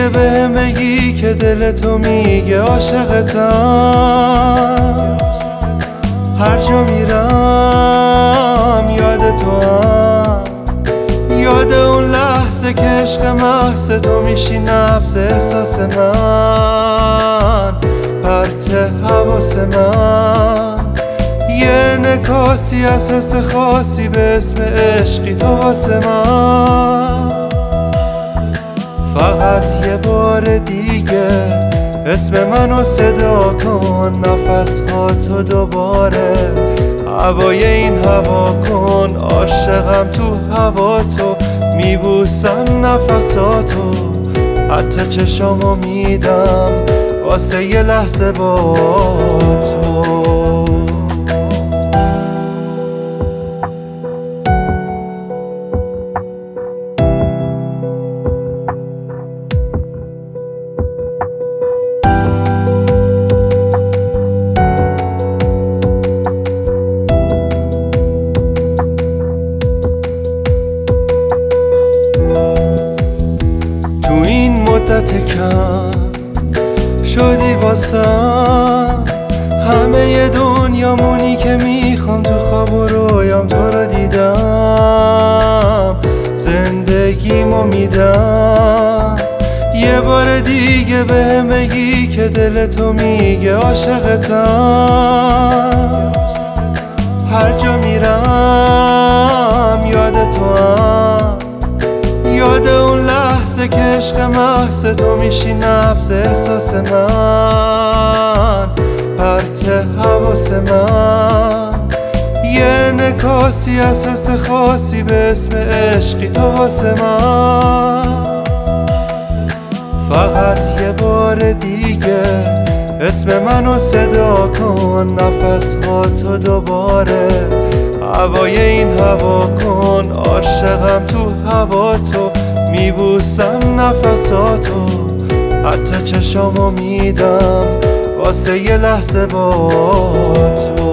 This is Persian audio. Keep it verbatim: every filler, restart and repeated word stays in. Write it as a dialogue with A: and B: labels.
A: دیگه بهم بگی که دل تو میگه عاشقتم. هر جا میرم یاد تو هم، یاد اون لحظه که عشق محض تو میشی نبض احساس من، پرت حواس من. یه نکاسی از حس خاصی به اسم عشقی تو واسه من. فقط یه بار دیگه اسم منو صدا کن، نفس ها تو دوباره هوای این هوا کن. عاشقم تو هوا تو، میبوسم نفساتو، حتی چشامو میدم واسه یه لحظه با تو. مدت کم شدی واسم، همه دنیامونی که میخوام تو خواب و رویام تو رو دیدم. زندگیمو میدم یه بار دیگه بهم بگی که دل تو میگه عاشقتم. هر جا میرم یاد تو هم، یاد اون لحظه که عشق محض تو میشی نبض احساس من، پرت حواس من. یه نکاسی از حس خاصی به اسم عشقی تو واسه من. فقط یه بار دیگه اسم منو صدا کن، نفس ها تو دوباره هوای این هوا کن. عاشقم تو هوا تو، میبوسم نفساتو، حتی چشامو میدم واسه یه لحظه با تو.